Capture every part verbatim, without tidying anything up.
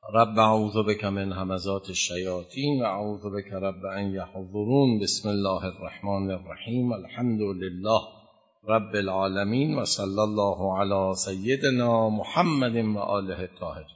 رب اعوذ بک من همزات الشیاطین و اعوذ بک رب ان یحضرون. بسم الله الرحمن الرحیم. الحمد لله رب العالمین و صلی الله علی سیدنا محمد و آله الطاهرین.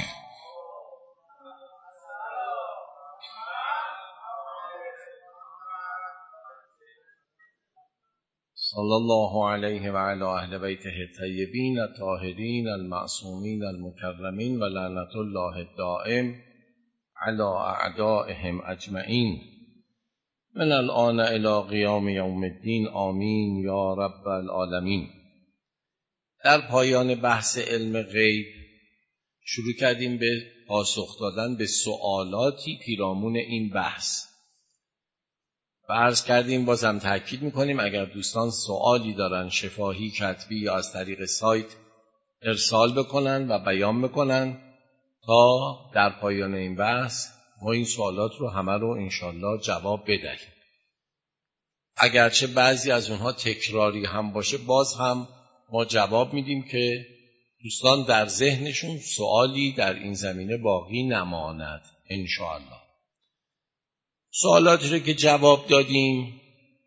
صلی الله علیه و علی اهل بیته الطیبین الطاهرین المعصومین المکرمین و لعنت الله الدائم علی اعدائهم اجمعین من الآن الی قیام یوم الدین. آمین یا رب العالمین. در پایان بحث علم غیب شروع کردیم به پاسخ دادن به سوالاتی پیرامون این بحث. و عرض کردیم، بازم تأکید میکنیم اگر دوستان سوالی دارن شفاهی، کتبی یا از طریق سایت ارسال بکنن و بیان بکنن تا در پایان این بحث ما این سوالات رو همه رو انشالله جواب بدهیم. اگرچه بعضی از اونها تکراری هم باشه باز هم ما جواب میدیم که دوستان در ذهنشون سوالی در این زمینه باقی نماند انشالله. سوالاتی رو که جواب دادیم،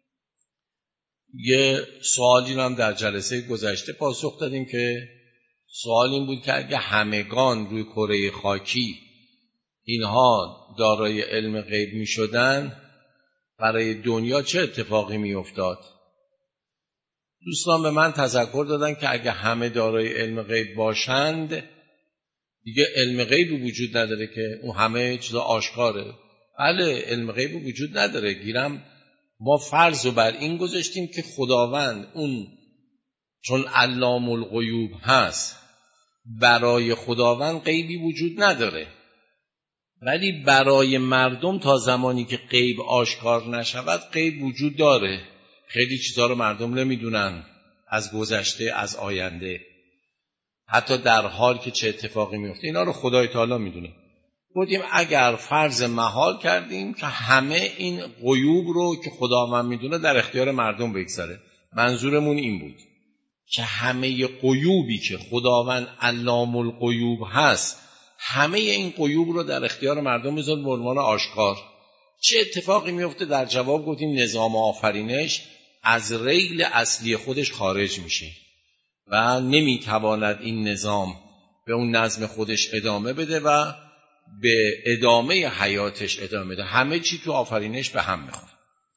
یه سوالی رو هم در جلسه گذشته پاسخ دادیم که سوال این بود که اگه همگان روی کره خاکی اینها دارای علم غیب می شدن برای دنیا چه اتفاقی می افتاد؟ دوستان به من تذکر دادن که اگه همه دارای علم غیب باشند دیگه علم غیب وجود نداره که اون همه چیزا آشکاره. بله، علم غیب وجود نداره. گیرم ما فرض رو بر این گذاشتیم که خداوند اون چون علام الغیوب هست، برای خداوند غیبی وجود نداره، ولی برای مردم تا زمانی که غیب آشکار نشود غیب وجود داره. خیلی چیزا رو مردم نمیدونن از گذشته، از آینده، حتی در حال که چه اتفاقی میفته اینا رو خدای تعالی میدونه. گفتیم اگر فرض محال کردیم که همه این غیوب رو که خداوند میدونه در اختیار مردم بگذاره، منظورمون این بود که همه غیوبی که خداوند علام الغیوب هست، همه این غیوب رو در اختیار مردم بذاره به عنوان آشکار. چه اتفاقی میفته؟ در جواب گفتیم نظام آفرینش از ریل اصلی خودش خارج میشه و نمیتواند این نظام به اون نظم خودش ادامه بده و به ادامه حیاتش ادامه بده. همه چی تو آفرینش به هم میخوره.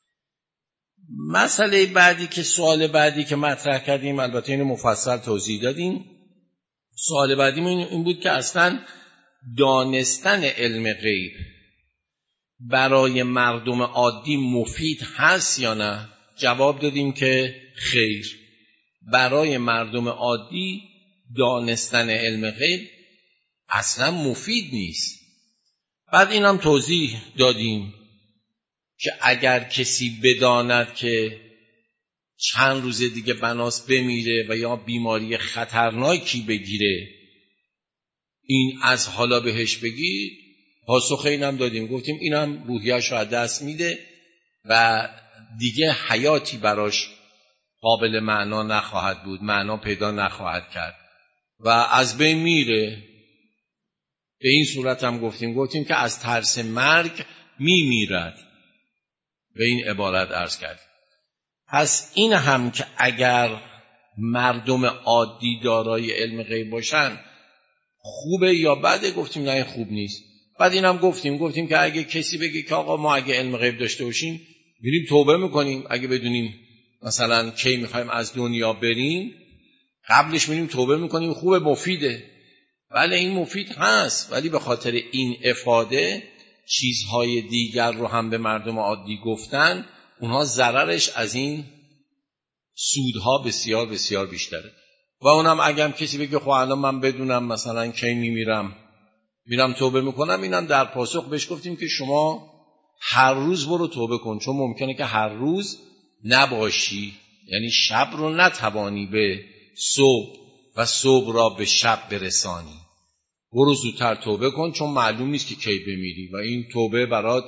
مسئله بعدی که سوال بعدی که مطرح کردیم، البته اینو مفصل توضیح دادیم، سوال بعدی این بود که اصلا دانستن علم غیب برای مردم عادی مفید هست یا نه؟ جواب دادیم که خیر، برای مردم عادی دانستن علم غیب اصلا مفید نیست. بعد اینم توضیح دادیم که اگر کسی بداند که چند روز دیگه بناس بمیره و یا بیماری خطرناکی بگیره، این از حالا بهش بگید. پاسخ اینم دادیم، گفتیم اینم روحیه‌اش رو از دست میده و دیگه حیاتی براش قابل معنا نخواهد بود، معنا پیدا نخواهد کرد و از بین میره. به این صورت هم گفتیم گفتیم که از ترس مرگ میمیرد. به این عبارت عرض کردیم. پس این هم که اگر مردم عادی دارای علم غیب باشن خوبه یا بده؟ گفتیم نه، این خوب نیست. بعد این هم گفتیم گفتیم که اگه کسی بگه که آقا ما اگه علم غیب داشته باشیم میریم توبه میکنیم، اگه بدونیم مثلا کی میخوایم از دنیا بریم قبلش میریم توبه میکنیم، خوبه، مفیده. بله این مفید هست، ولی به خاطر این افاده چیزهای دیگر رو هم به مردم عادی گفتن، اونها ضررش از این سودها بسیار بسیار بیشتره. و اونم اگه هم کسی بگه خب الان من بدونم مثلا کی میمیرم میرم توبه میکنم، اینم در پاسخ بهش گفتیم که شما هر روز برو توبه کن، چون ممکنه که هر روز نباشی، یعنی شب رو نتوانی به صبح و صبح را به شب برسانی. برو زودتر توبه کن، چون معلوم نیست که کی بمیری و این توبه برات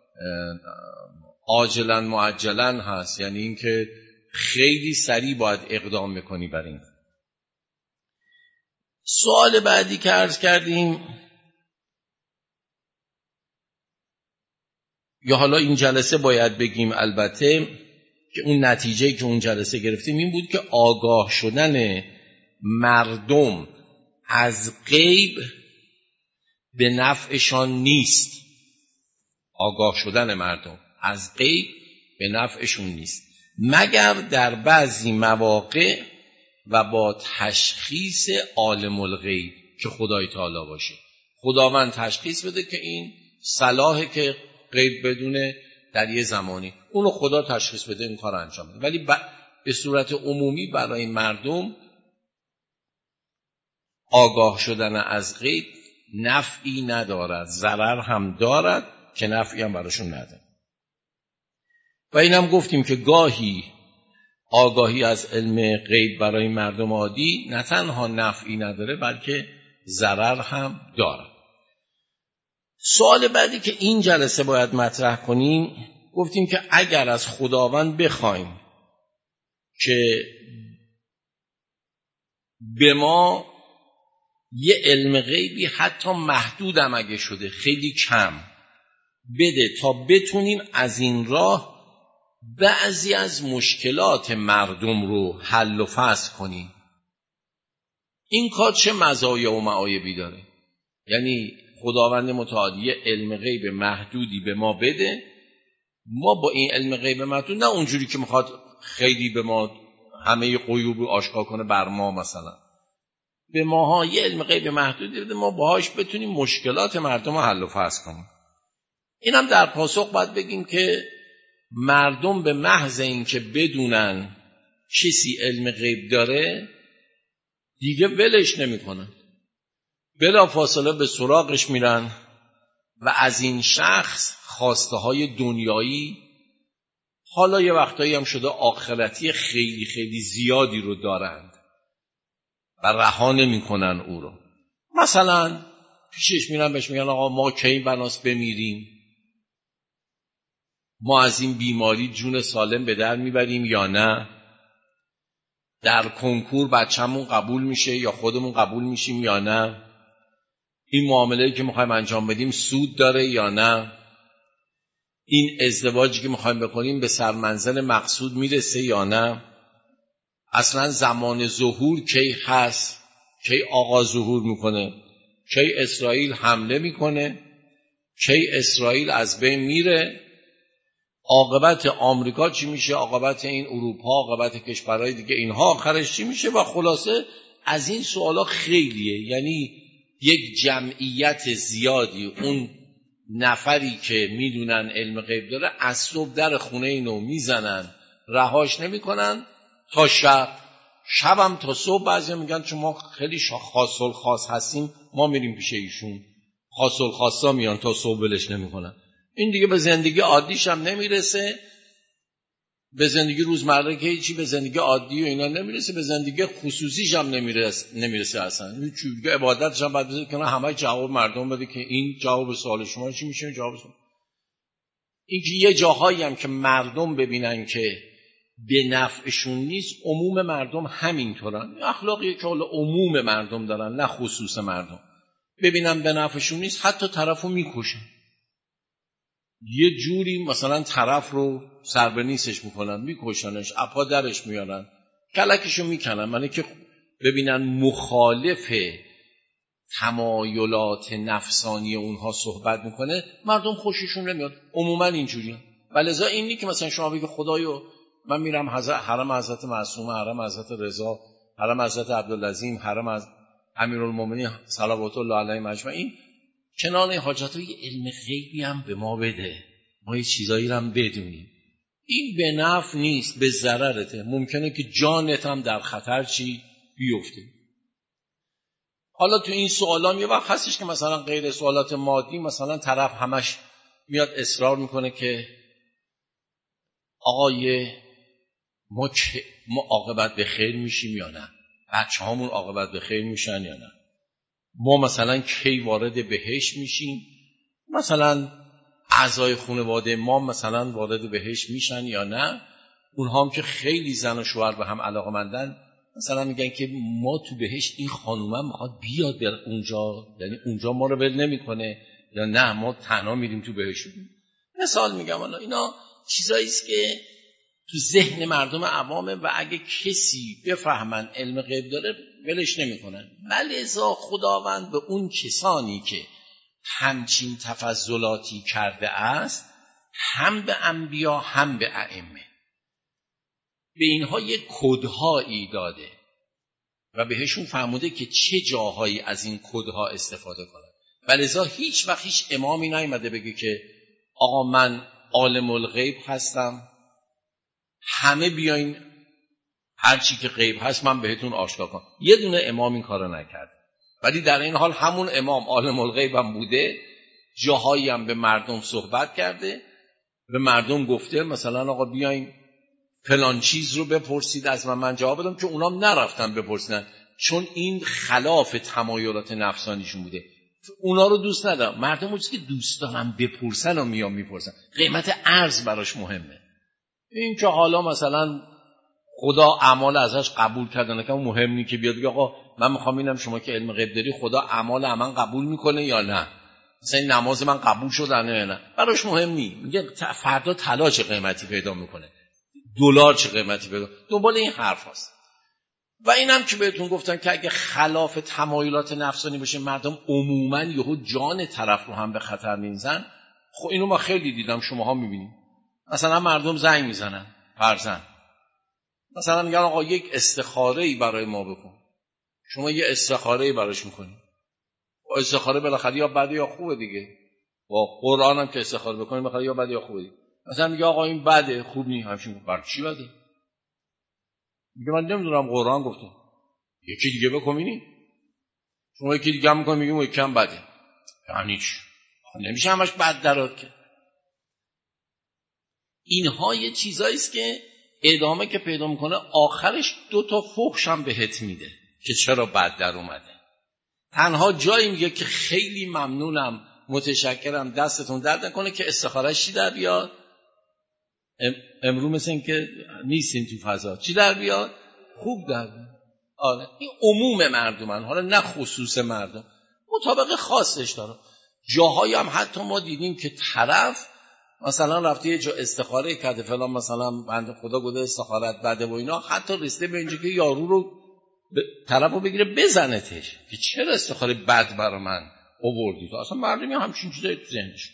عاجلا معجلا هست، یعنی اینکه خیلی سریع باید اقدام بکنی بر این. سوال بعدی که عرض کردیم یا حالا این جلسه باید بگیم البته که اون نتیجه که اون جلسه گرفتیم این بود که آگاه شدن مردم از غیب به نفعشان نیست. آگاه شدن مردم از غیب به نفعشون نیست مگر در بعضی مواقع و با تشخیص عالم الغیب که خدای تعالی باشه. خداوند تشخیص بده که این صلاحه که غیب بدونه در یه زمانی، اونو خدا تشخیص بده این کار انجام بده. ولی به صورت عمومی برای مردم آگاه شدن از غیب نفعی ندارد، ضرر هم دارد که نفعی هم براشون نداره. و اینم گفتیم که گاهی آگاهی از علم غیب برای مردم عادی نه تنها نفعی نداره بلکه ضرر هم داره. سوال بعدی که این جلسه باید مطرح کنیم، گفتیم که اگر از خداوند بخوایم که به ما یه علم غیبی حتی محدودم اگه شده خیلی کم بده تا بتونیم از این راه بعضی از مشکلات مردم رو حل و فصل کنیم، این کار چه مزایا و معایبی داره؟ یعنی خداوند متعال یه علم غیب محدودی به ما بده، ما با این علم غیب محدود، نه اونجوری که میخواد خیلی به ما همه غیوب آشکار کنه بر ما، مثلا به ماها یه علم غیب محدودی بده ما باهاش بتونیم مشکلات مردم رو حل و فصل کنیم. اینم در پاسخ باید بگیم که مردم به محض این که بدونن کسی علم غیب داره دیگه ولش نمی کنن، بلا فاصله به سراغش میرن و از این شخص خواسته های دنیایی، حالا یه وقتایی هم شده آخرتی خیلی خیلی زیادی رو دارند و رها نمی کنن او رو. مثلا پیشش میرن بهش میگن آقا ما کی بناس بمیریم، ما از این بیماری جون سالم به در میبریم یا نه، در کنکور بچه‌مون قبول میشه یا خودمون قبول میشیم یا نه، این معامله‌ای که میخوایم انجام بدیم سود داره یا نه، این ازدواجی که میخوایم بکنیم به سرمنزل مقصود میرسه یا نه، اصلا زمان ظهور کی هست، کی آقا ظهور میکنه، کی اسرائیل حمله میکنه، کی اسرائیل از بین میره، عاقبت آمریکا چی میشه، عاقبت این اروپا، عاقبت کشورهای دیگه اینها آخرش چی میشه. و خلاصه از این سوالا خیلیه. یعنی یک جمعیت زیادی، اون نفری که میدونن علم غیب داره، از صبح در خونه اینو میزنن رهاش نمیکنن تا شب، شبم تا صبح. بعضی میگن چون ما خیلی خاصل خاص هستیم ما میریم پیش ایشون، خاصل خاصا میان تا صبح ولش نمیکنن. این دیگه به زندگی عادیش هم نمیرسه، به زندگی روزمره که هیچی، به زندگی عادی و اینا نمیرسه، به زندگی خصوصیش هم نمیرسه نمیرسه اصلا. این چیزی عبادتش هم بعد بذاره که همه جواب مردم بده که این جواب سوال شما چی میشه، جواب شما. این که یه جاهایی هم که مردم ببینن که به نفعشون نیست، عموم مردم همینطورن، اخلاقی که حالا عموم مردم دارن نه خصوص مردم، ببینن به نفعشون نیست حتی طرفو میکشن، یه جوری مثلا طرف رو سر به نیستش میکنن، میکشنش، اپا درش میارن، کلکشو میکنن، معنی که ببینن مخالف تمایلات نفسانی اونها صحبت میکنه، مردم خوششون نمیاد. عموما اینجوریه. ولذا اینی که مثلا شما بگید خدایو من میرم حضرت حرم حضرت معصومه، حرم حضرت رضا، حرم حضرت عبدالعظیم، حرم از امیرالمومنین صلوات الله علیه اجمعین، کنان حاجتای علم غیبی هم به ما بده، ما یه چیزایی رو هم بدونیم. این به نفع نیست، به ضررته. ممکنه که جانت هم در خطر چی بیفته. حالا تو این سوالام یه وقت هستش که مثلا غیر سوالات مادی، مثلا طرف همش میاد اصرار میکنه که آقای ما, ما عاقبت به خیر میشیم یا نه، بچه هامون عاقبت به خیر میشن یا نه، ما مثلا کی وارد بهشت میشیم، مثلا اعضای خانواده ما مثلا وارد بهشت میشن یا نه. اونها هم که خیلی زن و شوهر به هم علاقه‌مندن، مثلا میگن که ما تو بهشت این خانومه میخواد بیاد اونجا، یعنی اونجا ما رو ول نمیکنه، یا نه ما تنها میریم تو بهشت. مثال میگم، حالا اینا چیزایی است که تو ذهن مردم عوامه و اگه کسی بفهمن علم غیب داره ولش نمیکنن. ولذا خداوند به اون کسانی که همچین تفضلاتی کرده است، هم به انبیا هم به ائمه، به اینها یک کدهایی داده و بهشون فرموده که چه جاهایی از این کدها استفاده کنن. ولذا هیچ وقت هیچ امامی نیامده بگه که آقا من عالم الغیب هستم، همه بیاین هر چی که غیب هست من بهتون آشکار کنم. یه دونه امام این کارو نکرد، ولی در این حال همون امام عالم الغیب هم بوده، جاهایی هم به مردم صحبت کرده، به مردم گفته مثلا آقا بیاین فلان چیز رو بپرسید از من، من جواب بدم، که اونام نرفتن بپرسیدن چون این خلاف تمایلات نفسانیشون بوده. اونا رو دوست ندارم. مردم اونجوری که دوست دارن بپرسن و میان میپرسن، قیمت ارز براش مهمه. این که حالا مثلا خدا اعمال ازش قبول کردن که مهم نیست که بیاد بگه آقا من میخوام ببینم شما که علم غیب داری خدا اعمال من قبول میکنه یا نه، مثلا نماز من قبول شده نه نه، براش مهم نیست. میگه فردا طلا چه قیمتی پیدا میکنه، دلار چه قیمتی پیدا، دنبال این حرف هست. و اینم که بهتون گفتم که اگه خلاف تمایلات نفسانی باشه، مردم عموما یهو جان طرف رو هم به خطر میندازن. خب اینو ما خیلی دیدم، شماها میبینید. مثلا مردم زنگ میزنن فرضاً، مثلا میگن آقا یک استخاره‌ای برای ما بکن، شما یه استخاره‌ای براش میکنی، استخاره بالاخره یا بده یا خوبه دیگه، با قرآن هم که استخاره بکنی بالاخره یا بده یا خوبه دیگه. مثلا میگه آقا این بده خوب نیست، همین بر چی بده؟ میگه من نمیدونم قرآن گفته، یکی دیگه بکن ببینی. شما یکی دیگه هم میکنی میگه اون یکم بده، یعنی چی؟ نمیشه همش بد درات که. اینها یه چیزایی است که ادامه که پیدا میکنه آخرش دو تا فحش هم بهت میده که چرا بد در اومده. تنها جایی میگه که خیلی ممنونم متشکرم دستتون درد نکنه که استخاره‌اش چی در بیاد. امرو مثل این که نیستین تو فضا، چی در بیاد؟ خوب در بیاد. آره این عموم مردمن، حالا نه خصوص مردم، مطابق خاصش داره. جاهایی هم حتی ما دیدیم که طرف مثلا رفته یه جا استخاره کرده فلان، مثلا بنده خدا گفته استخارت بده و اینا، حتی رسیده به اینجا که یارو رو طرف رو بگیره بزنتش که چرا استخاره بد برای من آوردی. تو اصلا مردمی همچین چیزایی تو ذهنش.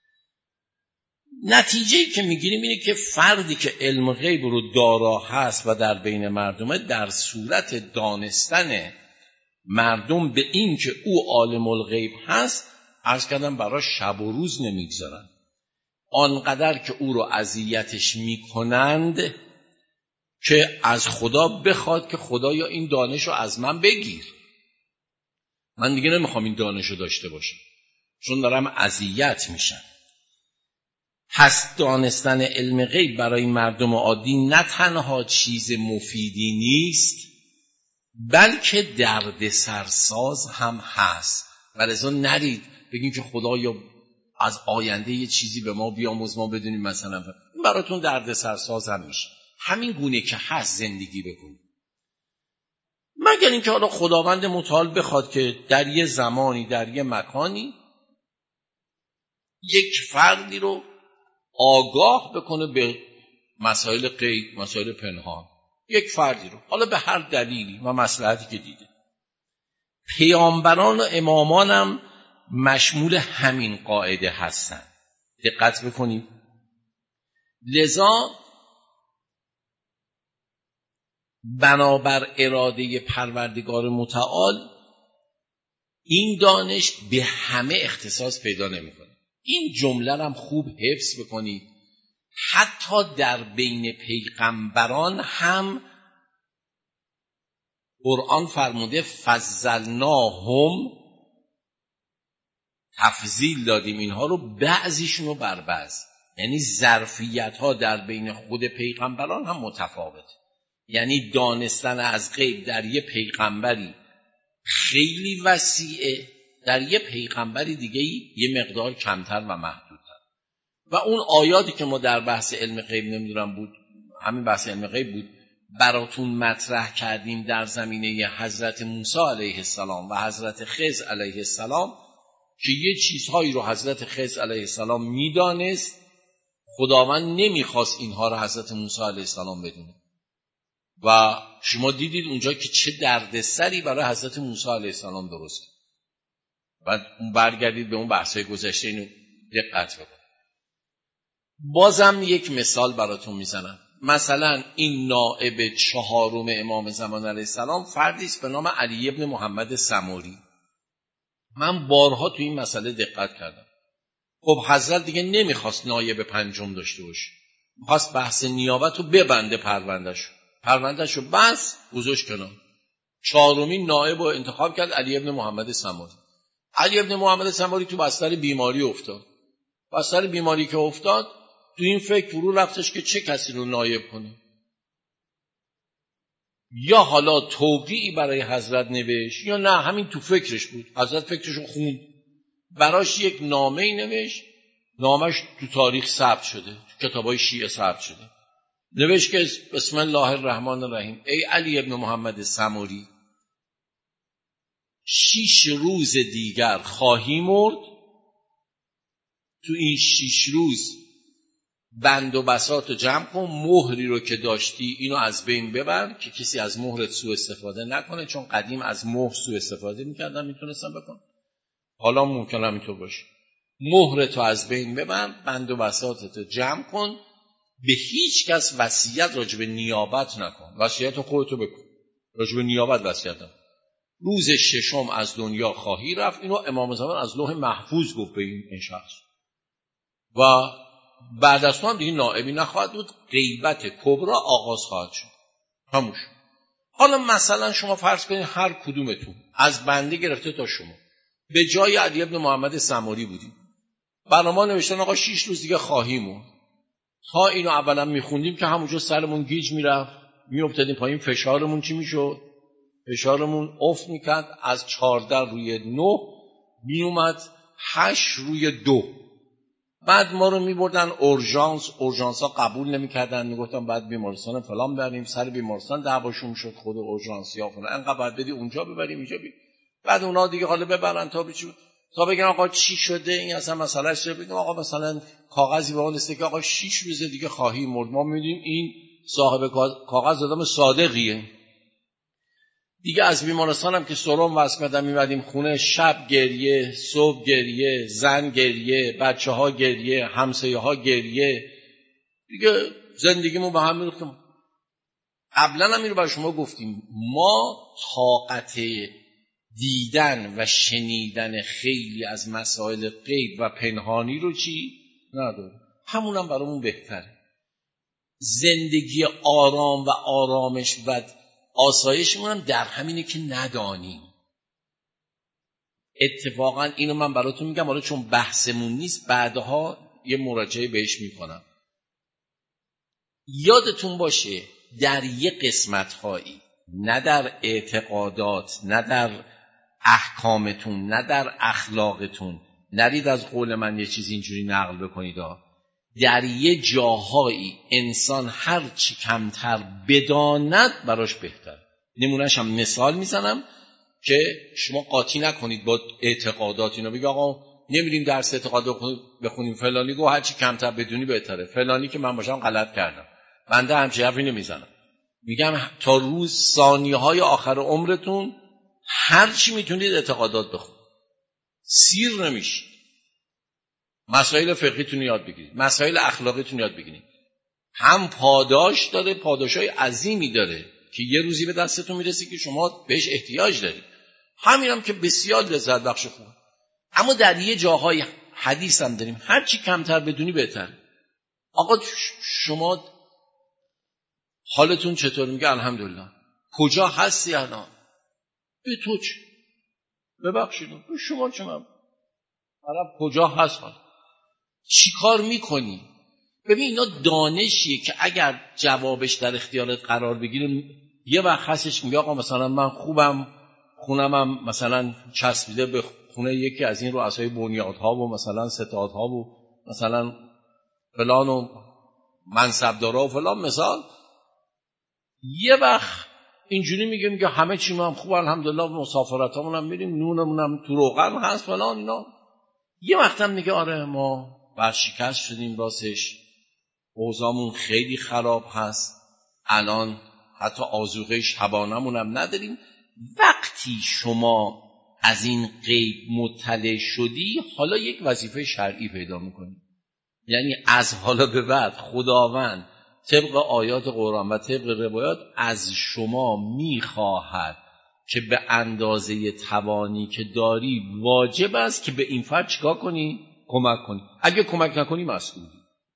نتیجه‌ای که میگیریم اینه که فردی که علم غیب رو دارا هست و در بین مردمه، در صورت دانستن مردم به این که او عالم الغیب هست، عرض کردم براش شب و روز نمیگذارن، آنقدر که او رو اذیتش میکنند که از خدا بخواد که خدایا این دانش رو از من بگیر، من دیگه نمیخوام این دانش رو داشته باشم چون دارم اذیت میشم. پس دانستن علم غیب برای مردم عادی نه تنها چیز مفیدی نیست، بلکه درد سرساز هم هست. ولذا نرید بگیم که خدایا از آینده یه چیزی به ما بیاموز ما بدونیم، مثلا این براتون درد سرساز هم میشه. همین گونه که هست زندگی بکنید، مگر اینکه حالا خداوند متعال بخواد که در یه زمانی در یه مکانی یک فردی رو آگاه بکنه به مسائل غیب، مسائل پنهان، یک فردی رو حالا به هر دلیلی و مصلحتی که دیده. پیامبران و امامان هم مشمول همین قاعده هستن، دقت بکنید. لذا بنابر اراده پروردگار متعال این دانش به همه اختصاص پیدا نمیکنه. این جمله هم خوب حفظ بکنید. حتی در بین پیغمبران هم قرآن فرموده فضلناهم، تفضیل دادیم اینها رو بعضیشون رو بر بعض، یعنی ظرفیت ها در بین خود پیغمبران هم متفاوت. یعنی دانستن از غیب در یه پیغمبری خیلی وسیعه، در یه پیغمبری دیگه یه مقدار کمتر و محدودتر. و اون آیاتی که ما در بحث علم غیب نمیدونم بود، همین بحث علم غیب بود، براتون مطرح کردیم در زمینه حضرت موسی علیه السلام و حضرت خضر علیه السلام که یه چیزهایی رو حضرت خضر علیه السلام میدانست خداوند نمیخواست اینها رو حضرت موسی علیه السلام بدونه و شما دیدید اونجا که چه دردسری برای حضرت موسی علیه السلام درست کرد. بعد اون برگردید به اون بحث‌های گذشته اینو دقت بکنید. بازم یک مثال براتون میزنم. مثلا این نائب چهارم امام زمان علیه السلام فردی است به نام علی ابن محمد سموری. من بارها تو این مسئله دقت کردم. خب حضرت دیگه نمیخواست نایب پنجم داشته باشه، میخواست بحث نیابت رو ببنده پروندهشو پروندهشو بس گذاشت کنار. چهارمین نایب رو انتخاب کرد علی ابن محمد سموری. علی ابن محمد سموری تو بستر بیماری افتاد. بستر بیماری که افتاد تو این فکر فرو رفتش که چه کسی رو نایب کنه. یا حالا توقیعی برای حضرت نوشت یا نه همین تو فکرش بود. حضرت فکرشو خوند، براش یک نامه‌ای نوشت. نامش تو تاریخ ثبت شده، تو کتابای شیعه ثبت شده. نوشت که بسم الله الرحمن الرحیم، ای علی ابن محمد سموری، شیش روز دیگر خواهی مرد. تو این شیش روز بند و بساط رو جمع کن، مهری رو که داشتی اینو از بین ببر که کسی از مهرت سوء استفاده نکنه، چون قدیم از مهر سوء استفاده میکردن، میتونستن بکن، حالا ممکنه همینطور باشه. مهرت رو از بین ببر، بند و بساطت رو جمع کن، به هیچ کس وصیت راجع به نیابت نکن، وصیت خودتو بکن، راجع به نیابت وصیت نکن. روز ششم از دنیا خواهی رفت. اینو امام زمان از لوح محفوظ گفت به این شخص و بعد از تو هم دیگه نائبی نخواهد بود، غیبت کبرا آغاز خواهد شد. هموش. حالا مثلا شما فرض کنید هر کدومتون از بنده گرفته تا شما به جای علی ابن محمد سموری بودیم، برای ما نوشتن آقا شیش روز دیگه خواهیم. تا اینو اولا میخوندیم که همونجا سرمون گیج میرفت، میافتادیم پایین، فشارمون چی میشد؟ فشارمون افت میکرد، از چهارده روی نه میومد هشت روی دو. بعد ما رو میبردن اورژانس، اورژانس ها قبول نمیکردن، میگفتن بعد بیمارستان فلان بریم، سر بیمارستان دعواشون شد، خود اورژانسی ها فلان انقدر بعد بدی اونجا ببریم اینجا بی. بعد اونا دیگه حالا ببرن تا بچو تا بگن آقا چی شده، این اصلا مسئله چیه، بگم آقا مثلا کاغذی به اون است که آقا شش روز دیگه خواهی مرد. ما میدونیم این صاحب کاغذ آدم صادقیه دیگه. از بیمارستان هم که سرم واسه کردم میمدیم خونه، شب گریه، صبح گریه، زن گریه، بچه ها گریه، همسایه ها گریه، دیگه زندگیمون به هم میریختم. قبلا هم این رو برای شما گفتیم، ما طاقت دیدن و شنیدن خیلی از مسائل غیب و پنهانی رو چی نداریم. همون هم برامون بهتره. زندگی آرام و آرامش و آسایشمون هم در همینه که ندانیم. اتفاقا اینو من براتون میگم، حالا چون بحثمون نیست بعدها یه مراجعه بهش میکنم. یادتون باشه در یه قسمت هایی، نه در اعتقادات، نه در احکامتون، نه در اخلاقتون، نرید از قول من یه چیز اینجوری نقل بکنید ها. در یه جاهایی انسان هر چی کمتر بداند براش بهتر. نمونهش هم مثال میزنم که شما قاطی نکنید با اعتقادات اینا، بگید آقا نمیریم درس اعتقاد بخونیم، فلانی گفت هر چی کمتر بدونی بهتره، فلانی که من باشم غلط کردم. بنده همچین حرفی نمیزنم. میگم تا روز ثانیه های آخر عمرتون هر چی میتونید اعتقادات بخونید، سیر نمیشید. مسائل فقهیتون یاد بگیرید، مسائل اخلاقیتون یاد بگیرید. هم پاداش داره، پاداشای عظیمی داره که یه روزی به دستتون میرسه که شما بهش احتیاج دارید. همین هم که بسیار لذت بخش خوبه. اما در یه جاهای حدیث هم داریم هر چی کمتر بدونی بهتر. آقا شما حالتون چطور؟ میگه الحمدلله. کجا هستی الان؟ به تو چه؟ ببخشید به شما چه؟ من عرب کجا هست؟ چی کار میکنی؟ ببین اینا دانشیه که اگر جوابش در اختیارت قرار بگیره، یه وقت هستش میگه آقا مثلا من خوبم، خونمم مثلا چسبیده به خونه یکی از این رؤسای بنیادها و مثلا ستادها و مثلا فلان و منصبدارا و فلان مثال. یه وقت اینجوری میگه میگه همه چی ما هم خوب الحمدلله، مسافرتامون هم میریم، نونمون هم تو روغن هست فلان اینا. یه وقت هم میگه آره ما ورشکست شدیم راستش، اوضاعمون خیلی خراب هست، الان حتی آذوقه شبانمون هم نداریم. وقتی شما از این غیب مطلع شدی، حالا یک وظیفه شرعی پیدا میکنی. یعنی از حالا به بعد خداوند طبق آیات قرآن و طبق روایات از شما میخواهد که به اندازه توانی که داری واجب است که به این فرد چیکار کنی؟ کمک کنی. اگه کمک نکنی مسئولی.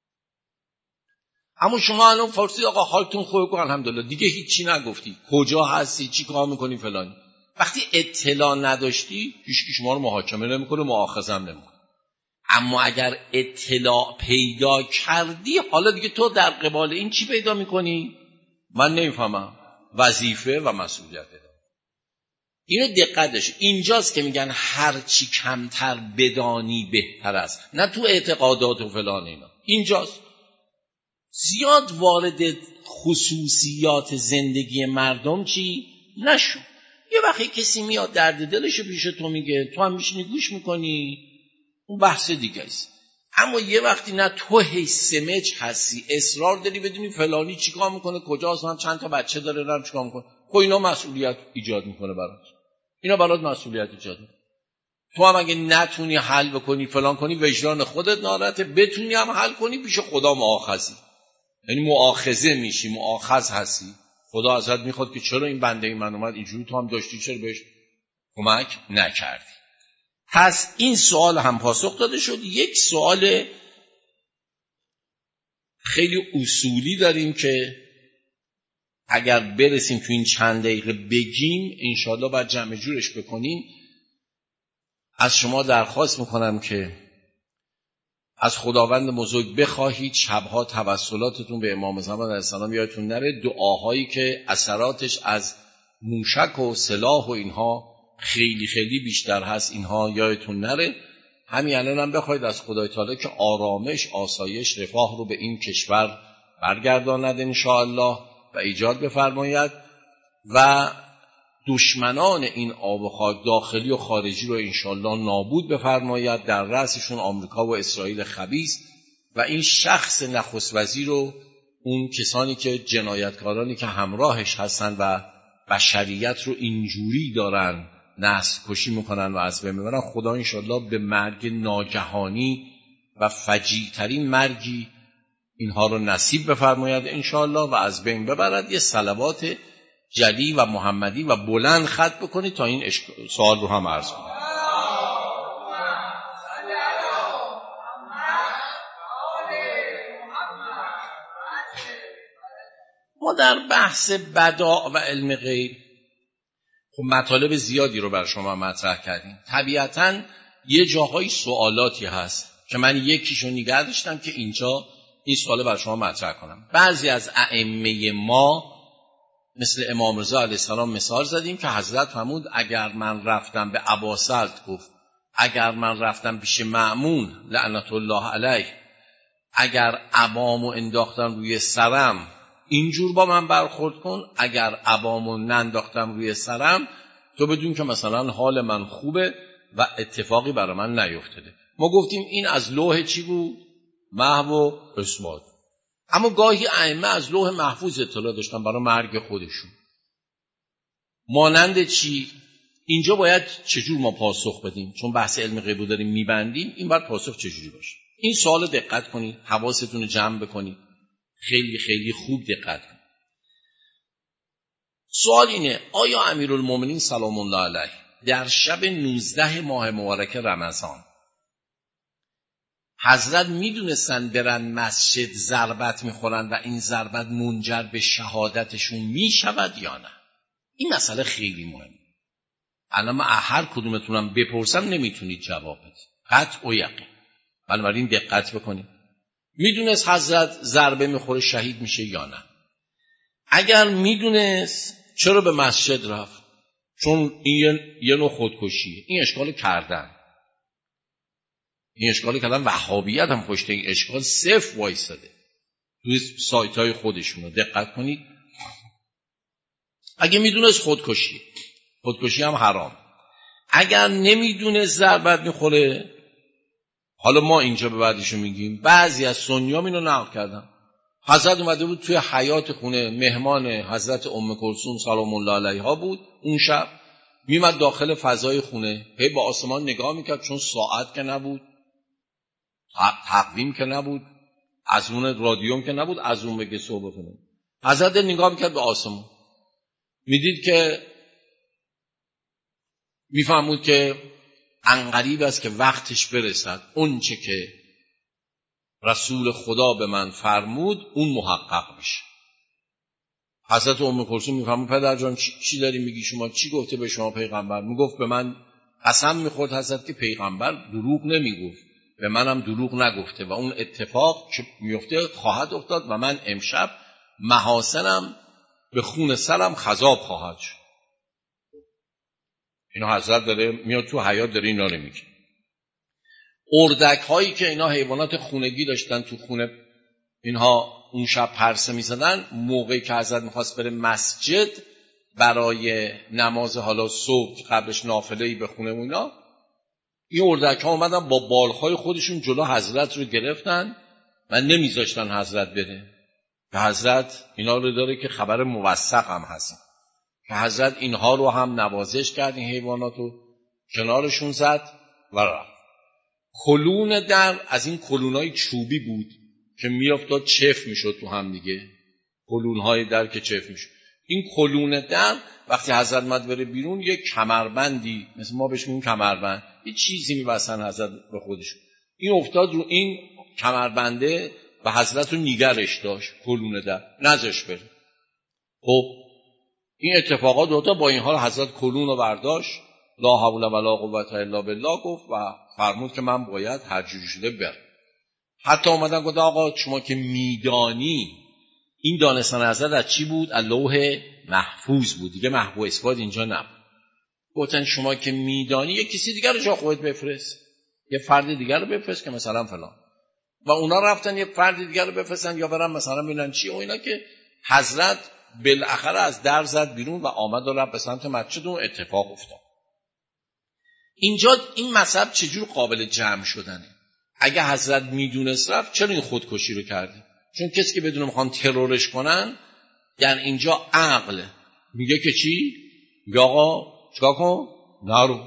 اما شما الان فرضید آقا حالتون خوبه، الحمدلله، دیگه هیچی نگفتی، کجا هستی، چی کار میکنی فلانی. وقتی اطلاع نداشتی هیچ کی شما رو محاکمه نمیکنه، مؤاخذه هم نمیکنه. اما اگر اطلاع پیدا کردی، حالا دیگه تو در قبال این چی پیدا میکنی؟ من نمیفهمم. وظیفه و مسئولیت. اینو دقت داشت. اینجاست که میگن هر چی کمتر بدانی بهتر است، نه تو اعتقادات و فلان اینا. اینجاست. زیاد وارد خصوصیات زندگی مردم چی نشو. یه وقتی کسی میاد درد دلشو پیش تو میگه، تو هم میشینی گوش میکنی، اون بحث دیگه است. اما یه وقتی نه تو هی سمج هستی، اصرار داری بدونی فلانی چیکار میکنه، کجاست، هم چند تا بچه داره، هم چیکار میکنه، خب اینا مسئولیت ایجاد میکنه برات. اینا برات مسئولیت ایجاد میکنه. تو هم اگه نتونی حل بکنی فلان کنی، وجدان خودت ناراحته. بتونی هم حل کنی، پیش خدا مؤاخذی، یعنی مؤاخذه میشی، مؤاخذ هستی. خدا ازت میخواد که چرا این بنده من اومد اینجوری، تو هم داشتی چرا بهش کمک نکردی. پس این سوال هم پاسخ داده شد. یک سوال خیلی اصولی داریم که اگر برسیم تو این چند دقیقه بگیم انشاءالله باید جمع جورش بکنیم. از شما درخواست میکنم که از خداوند بزرگ بخواهید شبها توسلاتتون به امام زمان علیه السلام یادتون نره، دعاهایی که اثراتش از موشک و سلاح و اینها خیلی خیلی بیشتر هست، اینها یادتون نره. همین الان هم بخواید از خدای تعالی که آرامش، آسایش، رفاه رو به این کشور برگرداند انشاءالله و ایجاد بفرماید و دشمنان این آب و خاک داخلی و خارجی رو انشاءالله نابود بفرماید، در رأسشون آمریکا و اسرائیل خبیث و این شخص نخست وزیر رو، اون کسانی که جنایتکارانی که همراهش هستن و بشریت رو اینجوری دارن نسل کشی میکنن و از بین میبرن، خدا انشاءالله به مرگ ناگهانی و فجیع ترین مرگی اینها رو نصیب بفرماید انشاءالله و از بین ببرد. یه صلوات جلی و محمدی و بلند خط بکنید تا این سوال رو هم عرض کنید. ما در بحث بداع و علم غیب خب مطالب زیادی رو بر شما مطرح کردیم. طبیعتاً یه جاهای سوالاتی هست که من یکیشو نگه داشتم که اینجا این سوال بر شما مطرح کنم. بعضی از ائمه ما مثل امام رضا علیه السلام مثال زدیم که حضرت فرمود اگر من رفتم به اباسلط، گفت اگر من رفتم پیش مأمون لعنت الله علیه، اگر عبامو انداختم روی سرم اینجور با من برخورد کن، اگر عبامو ننداختم روی سرم تو بدون که مثلا حال من خوبه و اتفاقی برای من نیفتاده. ما گفتیم این از لوح چی بود؟ محو و اثبات. اما گاهی ائمه از لوح محفوظ اطلاع داشتن برای مرگ خودشون. مانند چی؟ اینجا باید چجور ما پاسخ بدیم؟ چون بحث علم غیب داریم میبندیم، این باید پاسخ چجوری باشه؟ این سوال دقت کنید، حواستون رو جمع بکنید، خیلی خیلی خوب دقت کنید. سوال اینه آیا امیرالمومنین سلام الله علیه در شب نوزده ماه مبارک رمضان حضرت میدونستن برن مسجد ضربت میخورن و این ضربت منجر به شهادتشون میشود یا نه؟ این مسئله خیلی مهمه. الان من هر کدومتونم بپرسم نمیتونید جواب بدید، قطع و یقین. بنابراین دقت بکنید. میدونست حضرت ضربه میخوره شهید میشه یا نه؟ اگر میدونست چرا به مسجد رفت؟ چون این یه نوع خودکشیه. این اشکال کردن این اشکال کردن وهابیت هم پشت این اشکال صفر وایساده توی سایت های خودشونو. دقت کنید. اگه میدونست خودکشی خودکشی هم حرام. اگر نمیدونست ضربت میخوره، حالا ما اینجا به بعدشو میگیم، بعضی از سنیام اینو نقل کردن، حضرت اومده بود توی حیاط خونه، مهمان حضرت ام کلثوم سلام الله علیها بود. اون شب میمد داخل فضای خونه، هی با آسمان نگاه میکرد، چون ساعت که نبود، تقویم که نبود، از اون رادیوم که نبود، از اون بگه صبح کنه. حضرت نگاه میکرد به آسمان، میدید که میفهمود که عنقریب است که وقتش برسد، اون چه که رسول خدا به من فرمود اون محقق بشه. حضرت ام کلثوم میفهمود پدر جان چی داری میگی شما؟ چی گفته به شما پیغمبر؟ میگفت به من قسم میخورد حضرت که پیغمبر دروغ نمیگفت، به منم دروغ نگفته و اون اتفاق که میفته خواهد افتاد و من امشب محاسنم به خون سرم خضاب خواهد شد. اینا حضرت داره میاد تو حیات داره اینا رو میگه. اردک هایی که اینا حیوانات خونگی داشتن تو خونه، اینها اون شب پرسه میزدن. موقعی که حضرت میخواست بره مسجد برای نماز حالا صبح قبلش نافله‌ای بخونه و اینا، این اردک ها اومدن با بالهای خودشون جلو حضرت رو گرفتن و نمیذاشتن حضرت بره. که حضرت اینا رو داره که خبر موثق هم هست که حضرت اینها رو هم نوازش کرد، این حیوانات رو کنارشون زد و رفت. کلون در از این کلونای چوبی بود که میافتاد چف میشد تو هم دیگه، کلونهای در که چف میشد. این کلون در وقتی حضرت مد بره بیرون یک کمربندی، مثل ما بهش میگیم کمربند، یه چیزی میبستن حضرت به خودشون، این افتاد رو این کمربنده و حضرت رو نیگرش داشت، کلون در نذاش بره. خب این اتفاقات دوتا با این حال حضرت کلون رو برداشت، لا حول ولا قوت الا بالله گفت و فرمود که من باید هر جوری شده برم. حتی اومدن گفت آقا شما که میدانی، این دانستن حضرت از چی بود؟ از لوح محفوظ بود دیگه، محو اثبات اینجا نبود. گفتن شما که میدانی یه کسی دیگر رو جا خودت بفرست، یه فرد دیگر رو بفرست که مثلا فلان، و اونا رفتن یه فرد دیگر رو بفرستن یا برن مثلا ببینن چی و اینا، که حضرت بالاخره از در زد بیرون و آمد و رفت به سمت مسجد و اتفاق افتاد. اینجا این مذهب چجور قابل جمع شدنه؟ اگه حضرت میدونست رفت، چرا این خودکشی رو کرده؟ چون کسی که بدونه میخوان ترورش کنن، یعنی اینجا عقل میگه که چی؟ میگه آقا چیکار کن؟ نرو.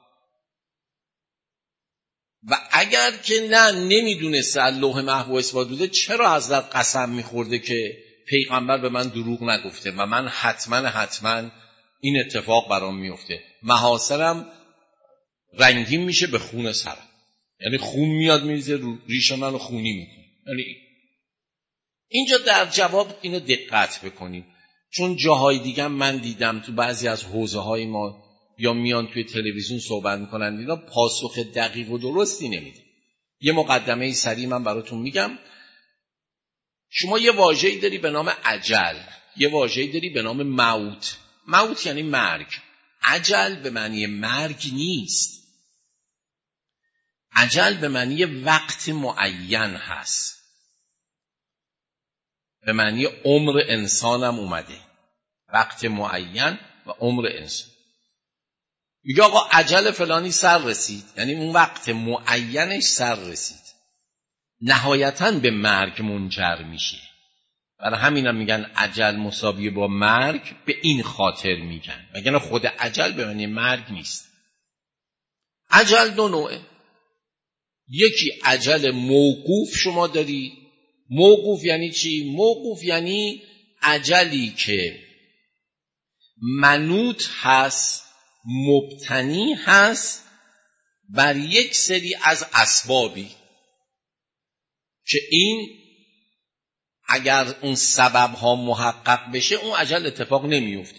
و اگر که نه نمیدونسته از لوح محو اثبات بوده، چرا حضرت قسم میخورده که پیغمبر به من دروغ نگفته و من حتما حتما این اتفاق برام میفته، محاسنم رنگین میشه به خون سرم، یعنی خون میاد میریزه رو ریش منو خونی میکنه. یعنی اینجا در جواب اینو دقت بکنیم، چون جاهای دیگه من دیدم تو بعضی از حوزه های ما یا میان توی تلویزیون صحبت میکنن، اینا پاسخ دقیق و درستی نمیده. یه مقدمه سریع من براتون میگم. شما یه واژه‌ای داری به نام اجل، یه واژه‌ای داری به نام موت. موت یعنی مرگ. اجل به معنی مرگ نیست. اجل به معنی وقت معین هست، به معنی عمر انسانم اومده، وقت معین و عمر انسان. میگه آقا اجل فلانی سر رسید، یعنی اون وقت معینش سر رسید، نهایتاً به مرگ منجر میشه. برای همینم میگن اجل مساویه با مرگ، به این خاطر میگن، وگرنه خود اجل به معنی مرگ نیست. اجل دو نوعه، یکی اجل موقوف شما داری. موقوف یعنی چی؟ موقوف یعنی اجلی که منوط هست، مبتنی هست بر یک سری از اسبابی که این اگر اون سبب ها محقق بشه اون اجل اتفاق نمیفته.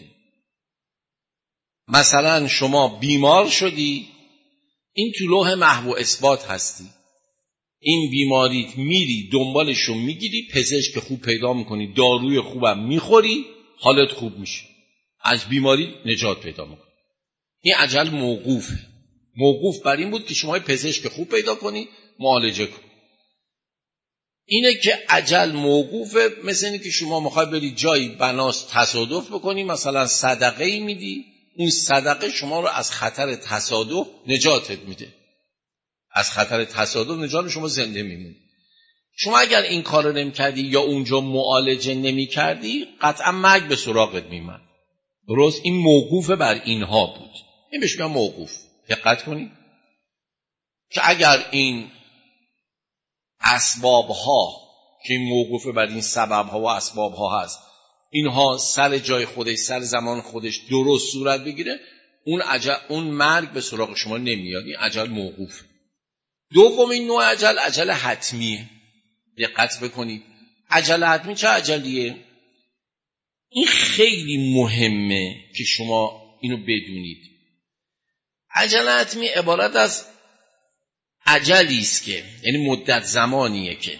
مثلا شما بیمار شدی، این تو لوح محو اثبات هستی، این بیماریت میری دنبالشو میگیری، پزشک خوب پیدا میکنی، داروی خوبم میخوری، حالت خوب میشه، از بیماری نجات پیدا میکنی. این اجل موقوفه. موقوف بر این بود که شما پزشک خوب پیدا کنی، معالجه کنی. اینه که اجل موقوفه، مثل اینه که شما میخوای بری جایی بناس تصادف بکنی، مثلا صدقه میدی، اون صدقه شما رو از خطر تصادف نجاتت میده، از خطر تصادف نجات شما زنده میمونی. شما اگر این کار رو نمی کردی یا اونجا معالجه نمی کردی قطعا مرگ به سراغت میمد. درست؟ این موقوف بر اینها بود. این بهش میگن موقوف. دقت کنید که اگر این اسباب ها که این موقوف بر این سبب ها و اسباب ها هست اینها سر جای خودش سر زمان خودش درست صورت بگیره اون اجل اون مرگ به سراغ شما نمیاد. این اجل موقوف. دومین نوع اجل اجل حتمیه. دقت بکنید اجل حتمی چه اجلیه؟ این خیلی مهمه که شما اینو بدونید. اجل حتمی عبارت از اجلی است که یعنی مدت زمانیه که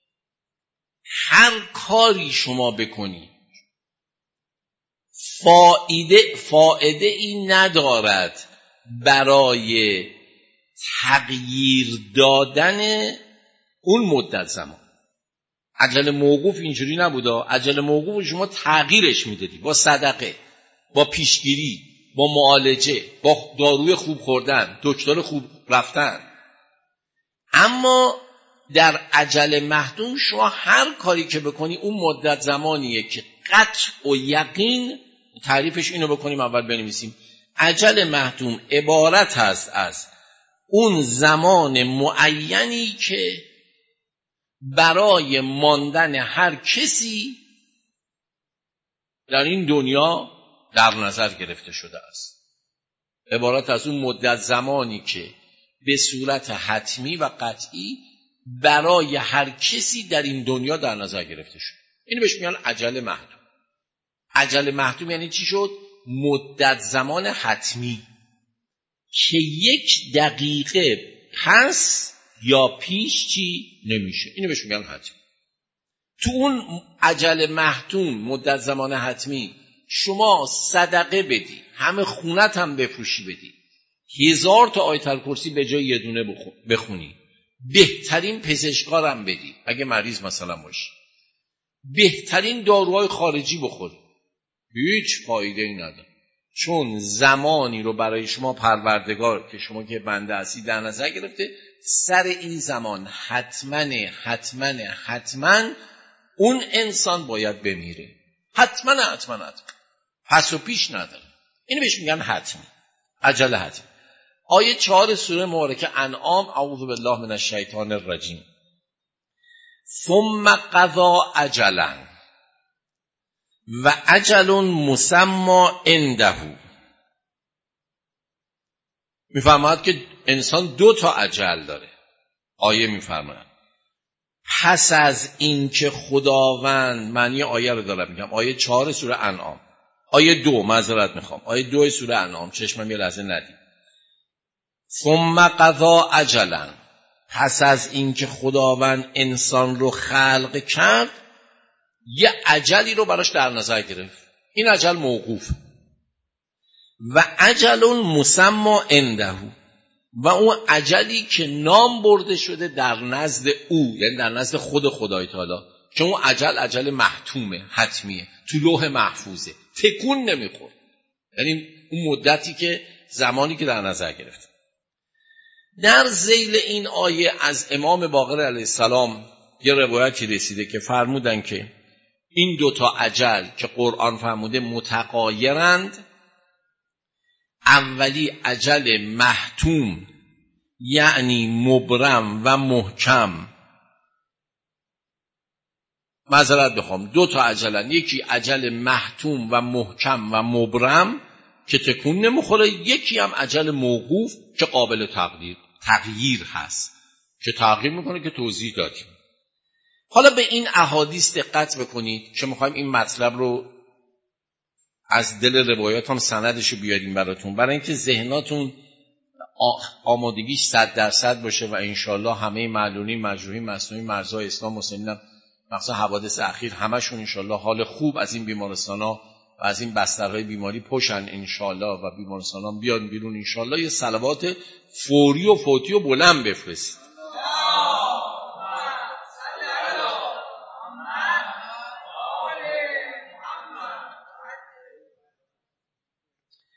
هر کاری شما بکنی فایده فایده ای ندارد برای تغییر دادن اون مدت زمان. اجل موقوف اینجوری نبوده. اجل موقوف شما تغییرش میدادی با صدقه، با پیشگیری، با معالجه، با داروی خوب خوردن، دکتر خوب رفتن. اما در اجل محدود شما هر کاری که بکنی اون مدت زمانیه که قطع و یقین. تعریفش اینو بکنیم اول بنویسیم. اجل محدود عبارت هست از اون زمان معینی که برای ماندن هر کسی در این دنیا در نظر گرفته شده است. عبارت از اون مدت زمانی که به صورت حتمی و قطعی برای هر کسی در این دنیا در نظر گرفته شده. اینو بهش میگن اجل محدود. اجل محدود یعنی چی شد؟ مدت زمان حتمی که یک دقیقه پس یا پیش چی نمیشه. اینو بهش میگن حتمی. تو اون اجل محدود مدت زمان حتمی شما صدقه بدی، همه خونت هم بفروشی بدی، هزار تا آیت الکرسی به جای یه دونه بخونی، بهترین پزشکارم بدی اگه مریض مثلا باشی، بهترین داروهای خارجی بخوری، هیچ فایده ای نداره. چون زمانی رو برای شما پروردگار که شما که بنده هستی در نظر گرفته، سر این زمان حتما حتما حتما اون انسان باید بمیره. حتما حتما حتما پس و پیش نداره. اینو بهش میگن حتمی. اجل حتمی. آیه چهار سوره مبارکه انعام. اعوذ بالله من الشیطان الرجیم. ثم قضا اجلا و اجل مسمى عنده. میفرماید که انسان دو تا اجل داره. آیه میفرماید پس از این که خداوند، معنی آیه رو دارم میگم، آیه چهار سوره انعام، آیه دو معذرت میخوام، آیه دو سوره انعام، چشمم یه لحظه ندید. ثم قضا اجلا، پس از این که خداوند انسان رو خلق کرد یه اجلی رو براش در نظر گرفت. این اجل موقوف. و اجل مسمى عنده، و اون اجلی که نام برده شده در نزد او، یعنی در نزد خود خدای تعالی، که اون اجل اجل محتومه، حتمیه، تو لوح محفوظه، تکون نمیخوره. یعنی اون مدتی که زمانی که در نظر گرفت. در ذیل این آیه از امام باقر علیه السلام یه روایتی رسیده که فرمودن که این دوتا اجل که قرآن فرموده متقایرند. اولی اجل محتوم یعنی مبرم و محکم. معذرت بخوام، دو تا اجلن، یکی اجل محتوم و محکم و مبرم که تکون نمیخوره، یکی هم اجل موقوف که قابل تغییر تغییر هست که تغییر میکنه که توضیح دادیم. حالا به این احادیث دقت بکنید که میخوایم این مطلب رو از دل روایات هم سندشو بیاریم براتون، برای اینکه ذهناتون آمادگیش صد درصد باشه و انشالله همه معلولین، مجروحین، مصنوعین، مرزای اسلام، مسلمین، مخصوصا حوادث اخیر، همشون انشالله حال خوب از این بیمارستانا و از این بسترهای بیماری پشن انشالله و بیمارستانا بیان بیرون انشالله. یه صلوات فوری و فوتی و بلند بفرستید.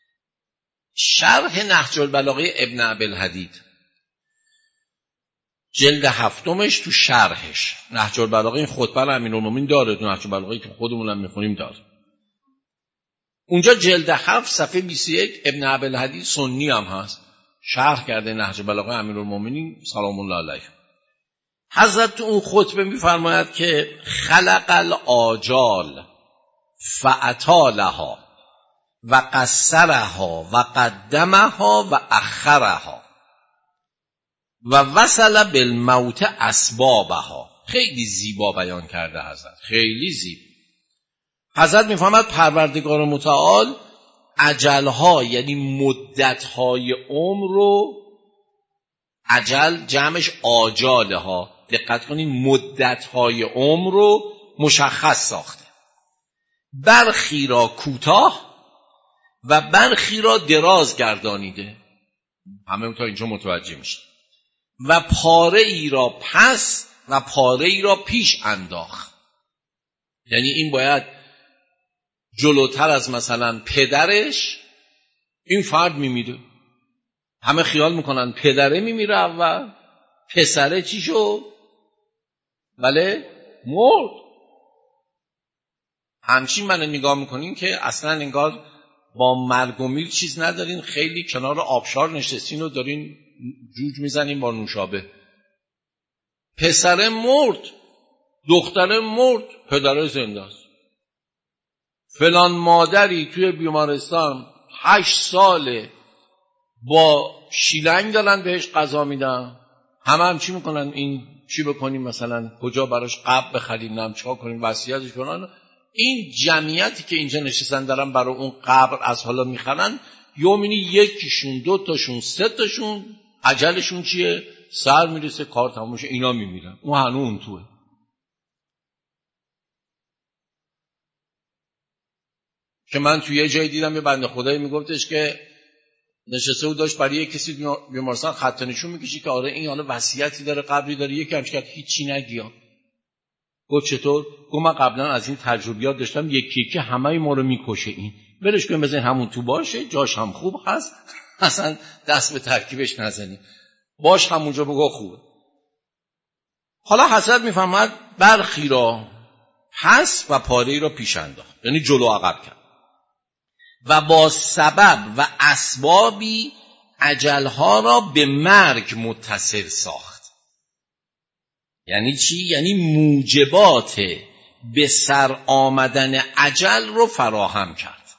شرح نهج البلاغه ابن ابی الحدید جلد هفتمش تو شرحش نهج البلاغه، این خطبه رو امیرالمومنین داره تو نهج البلاغه که خودمون هم میخونیم داره. اونجا جلد هفت صفحه بیست و یک ابن عبدالهادی سنی هم هست، شرح کرده نهج البلاغه امیرالمومنین سلام الله علیه. حضرت تو اون خطبه میفرماید که خلق الآجال فاطالها و قصرها و قدمها و اخرها و وصل بالموت اسبابها. خیلی زیبا بیان کرده حضرت، خیلی زیبا. حضرت میفهمد پروردگار متعال اجلها یعنی مدتهای عمر رو، اجل جمعش آجاله ها، دقت کنین، مدتهای عمر رو مشخص ساخته، برخی را کوتاه و برخی را دراز گردانیده. همه تا اینجا متوجه میشه. و پاره ای را پس و پاره ای را پیش انداخت. یعنی این باید جلوتر از مثلا پدرش این فرد میمیره. همه خیال میکنن پدره میمیره اول، پسره چی شد؟ بله مرد. همچین منو نگاه میکنین که اصلا انگار با مرگ و میر چیز ندارین، خیلی کنار آبشار نشستین و دارین جوج میزنین با نوشابه. پسره مرد، دختره مرد، پدره زنده است. فلان مادری توی بیمارستان هشت ساله با شیلنگ دارن بهش غذا میدن، همه هم چی میکنن؟ این چی بکنیم مثلا کجا براش قبر بخریم، نم چا کنیم، وصیتش کنن. این جمعیتی که اینجا نشستن دارن برای اون قبر از حالا میخرن، یومینی یکیشون دو تاشون سه تاشون اجلشون چیه؟ سر میرسه، کار تموم میشه، اینا میمیرن، اون هنوز اون توه. که من توی یه جایی دیدم یه بنده خدایی میگفتش که نشسته بود داشت برای یک کسی بیمارستان خط نشون میکشی که آره این حالا وصیتی داره، قبری داره، یکی همش کرد هیچی نگیا. گفت چطور؟ گفت من قبلا از این تجربیات داشتم، یکی یکی همه ما رو میکشه، این برش کنیم بزنین همون تو باشه، جاش هم خوب هست، اصلا دست به ترکیبش نزنیم، باش همونجا بگو خوبه. حالا حضرت میفهمد برخی را پس و پاره را پیش انداخت، یعنی جلو عقب کرد و با سبب و اسبابی اجلها را به مرگ متصل ساخت. یعنی چی؟ یعنی موجبات به سر آمدن اجل رو فراهم کرد.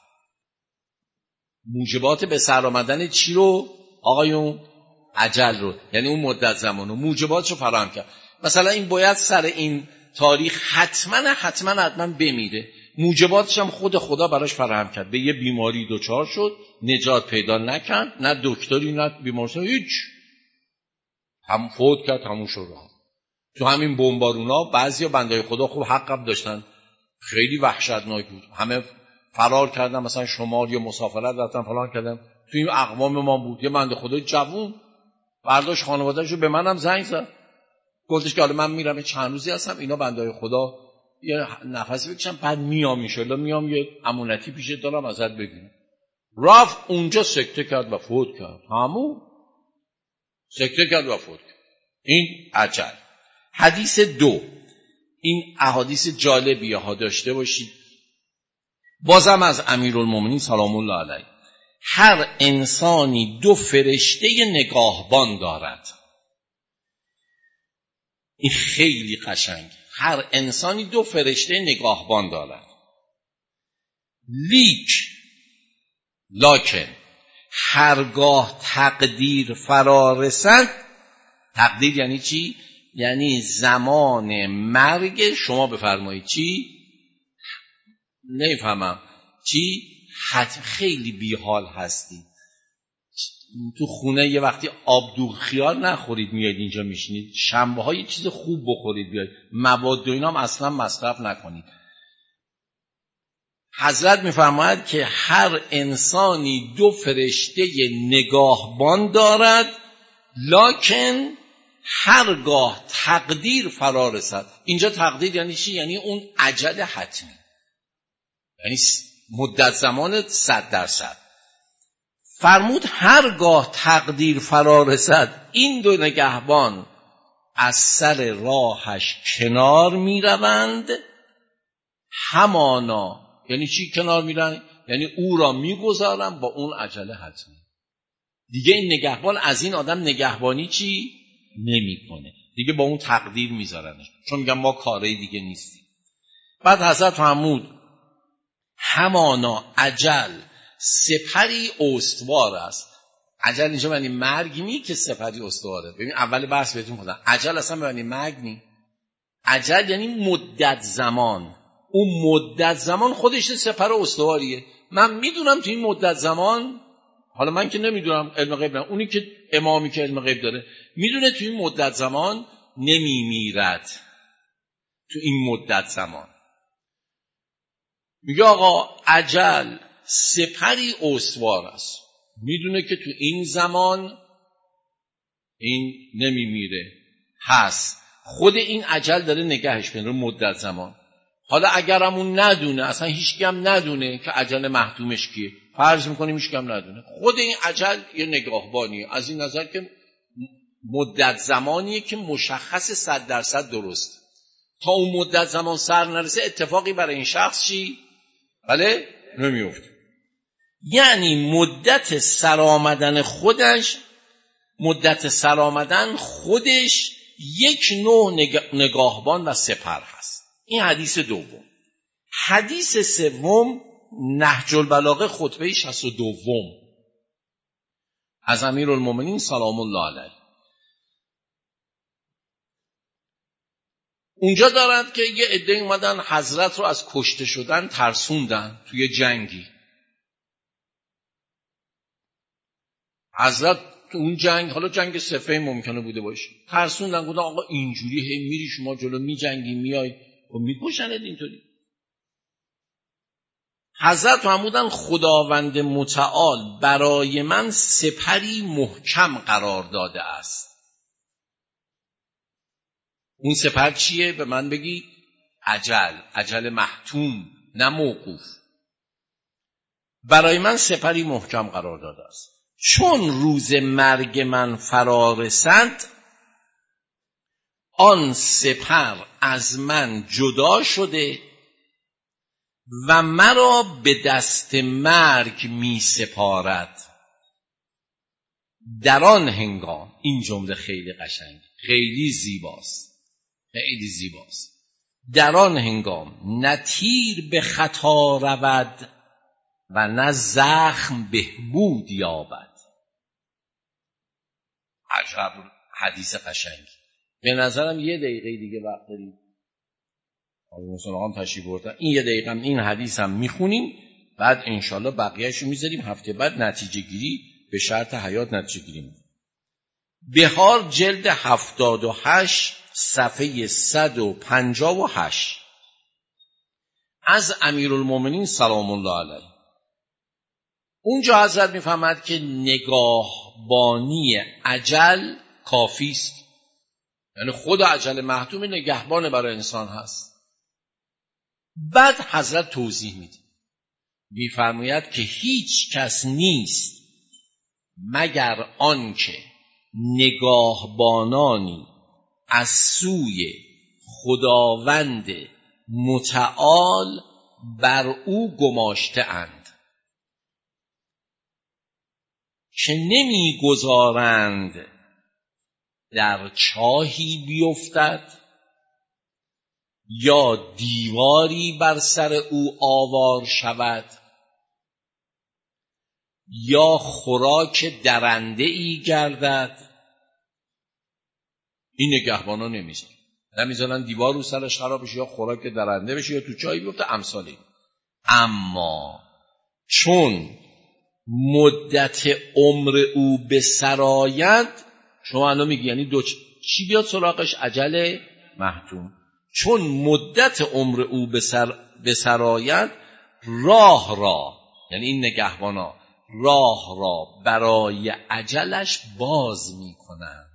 موجبات به سر آمدن چی رو؟ آقایون اجل رو، یعنی اون مدت زمان رو، موجباتش رو فراهم کرد. مثلا این باید سر این تاریخ حتما حتما حتما بمیره، موجباتش هم خود خدا براش فراهم کرد. به یه بیماری دچار شد، نجات پیدا نکرد، نه دکتری نه بیمارستان، هیچ، هم فوت کرد، همون شد. تو همین بمبارونا بعضیا بندای خدا خوب حقم داشتن، خیلی وحشتناک بود، همه فرار کردن، مثلا شمال یا مسافرت رفتن فلان کردن. تو این اقوام ما بود یه بنده خدای جوون برداشت خانواده‌شو به منم زنگ زد، گفتش که حالا من میرم چند روزی هستم، اینا بندای خدا یه نفسی بکشم بعد میام، ان شاءالله میام یه امانتی پیشت دارم ازت بگیرم. رفت اونجا سکته کرد و فوت کرد، همون سکته کرد و فوت کرد. این اجل. حدیث دو، این احادیث جالبی ها داشته باشید، بازم از امیرالمومنین سلام الله علیه. هر انسانی دو فرشته نگاهبان دارد. این خیلی قشنگ. هر انسانی دو فرشته نگاهبان دارد. لیک لکن هرگاه تقدیر فرا رسد، تقدیر یعنی چی؟ یعنی زمان مرگ شما بفرمایید چی؟ نمیفهمم چی؟ حتم خیلی بیحال هستید، تو خونه یه وقتی آب دوغ خیار نخورید میاد اینجا میشینید، شنبه ها یه چیز خوب بخورید بیاید، مواد و اینا هم اصلا مصرف نکنید. حضرت میفرماید که هر انسانی دو فرشته نگاهبان دارد، لکن هرگاه تقدیر فرا رسد. اینجا تقدیر یعنی چی؟ یعنی اون اجل حتمی، یعنی مدت زمان صد درصد. فرمود هرگاه تقدیر فرا رسد، این دو نگهبان از سر راهش کنار میروند، همانا یعنی چی کنار میرن؟ یعنی او را میگذارن با اون عجله حتمی. دیگه این نگهبان از این آدم نگهبانی چی؟ نمیکنه. دیگه با اون تقدیر میذارنش، چون میگن ما کاری دیگه نیستیم. بعد حضرت فرمود همانا عجل سپری استوار است. عجل اینجا معنی مرگ نی که سپری استواره. ببین اول بحث بهتون گفتم عجل اصلا معنی مرگ نی. عجل یعنی مدت زمان. اون مدت زمان خودش سپر استواریه. من میدونم تو این مدت زمان، حالا من که نمیدونم علم غیب نه، اونی که امامی که علم غیب داره میدونه تو این مدت زمان نمیمیرد. تو این مدت زمان میگه آقا عجل سپری استوار است، میدونه که تو این زمان این نمیمیره، هست خود این عجل داره نگهش می‌داره مدت زمان. حالا اگرمون ندونه، اصلا هیچکی هم ندونه که عجل محتومش کیه، فرض میکنیم هیچکی هم ندونه، خود این عجل یه نگاهبانیه از این نظر که مدت زمانیه که مشخص صد درصد درست. تا اون مدت زمان سر نرسه اتفاقی برای این شخص چی؟ بله؟ نمیفته. یعنی مدت سر آمدن خودش، مدت سر آمدن خودش یک نوع نگاهبان و سپر هست. این حدیث دوم. حدیث سوم نهج البلاغه خطبه شصت و دو از امیرالمومنین سلام الله علیه. اونجا دارد که یه عده اومدن حضرت رو از کشته شدن ترسوندن توی جنگی. حضرت تو اون جنگ، حالا جنگ صفین ممکنه بوده باشه، ترسوندن، گفتن آقا اینجوری هی میری شما جلو میجنگی میای و میکشنت اینطوری. حضرت فرمودن خداوند متعال برای من سپری محکم قرار داده است. اون سپر چیه؟ به من بگی. عجل، عجل محتوم نه موقوف. برای من سپری محکم قرار داده است. چون روز مرگ من فرا رسد، آن سپر از من جدا شده و مرا به دست مرگ می سپارد. در آن هنگام، این جمله خیلی قشنگ، خیلی زیباست، خیلی زیباست. در آن هنگام نه تیر به خطا رود و نه زخم بهبود یابد. عجب حدیث قشنگی. به نظرم یه دقیقه دیگه وقت داریم. آقای مسلمان تشریف بردن. این یه دقیقه هم این حدیث هم میخونیم، بعد انشالله بقیه‌اشو میذاریم هفته بعد نتیجه گیری، به شرط حیات نتیجه گیری میکنیم. بهار جلد هفتاد و هشت صفحه صد و پنجاه و هشت از امیرالمومنین سلام الله علیه. اونجا حضرت میفهمد که نگاهبانی عجل کافی است، یعنی خود عجل محتوم نگهبان برای انسان هست. بعد حضرت توضیح میده، میفرماید که هیچ کس نیست مگر آنکه نگاهبانانی از سوی خداوند متعال بر او گماشته اند که نمیگذارند در چاهی بیفتد یا دیواری بر سر او آوار شود یا خوراک درنده ای گردد. این نگهبانا نمیذارن، نمیذارن دیوار رو سرش خراب بشه یا خوراک درنده بشه یا تو چاهی بیفته امثال این. اما چون مدت عمر او به سرایت، شما الان میگی یعنی دو چی بیاد سراغش؟ عجل محتوم. چون مدت عمر او به سر به سرایت، راه را، یعنی این نگهبانا راه را برای عجلش باز میکنند،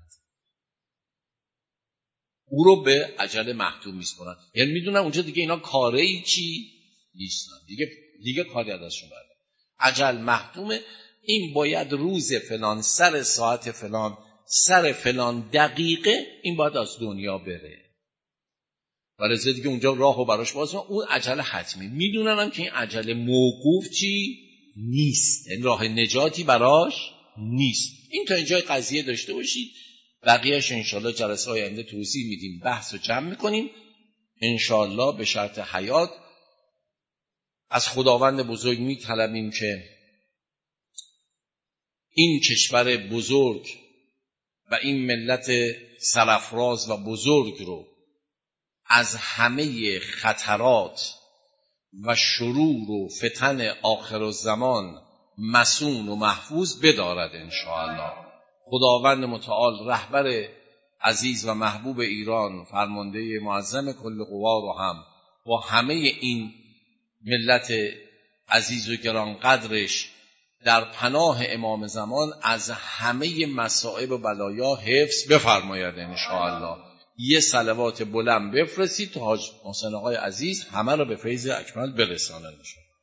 او رو به عجل محتوم میسپارند. یعنی میدونن اونجا دیگه اینا کاری چی نیستن، دیگه دیگه کاری ازشون برده. عجل محتومه، این باید روز فلان سر ساعت فلان سر فلان دقیقه این باید از دنیا بره و رضا دیگه اونجا راهو براش باز. اون عجله حتمی. میدونن هم که این عجله موقوف چی نیست، این راه نجاتی براش نیست. این تا اینجای قضیه داشته باشید، بقیهش انشالله جلسه آینده توضیح میدیم، بحث رو جمع میکنیم انشالله. به شرط حیات از خداوند بزرگ میطلبیم که این کشور بزرگ و این ملت سرافراز و بزرگ رو از همه خطرات و شرور و فتن آخر الزمان مصون و محفوظ بدارد انشاءالله. خداوند متعال رهبر عزیز و محبوب ایران، فرمانده معظم کل قوا رو هم با همه این ملت عزیز و گرانقدرش در پناه امام زمان از همه مصائب و بلایا حفظ بفرماید انشاءالله. یه صلوات بلند بفرستید تا حاج محسن آقای عزیز همه رو به فیض اکمل برسانند.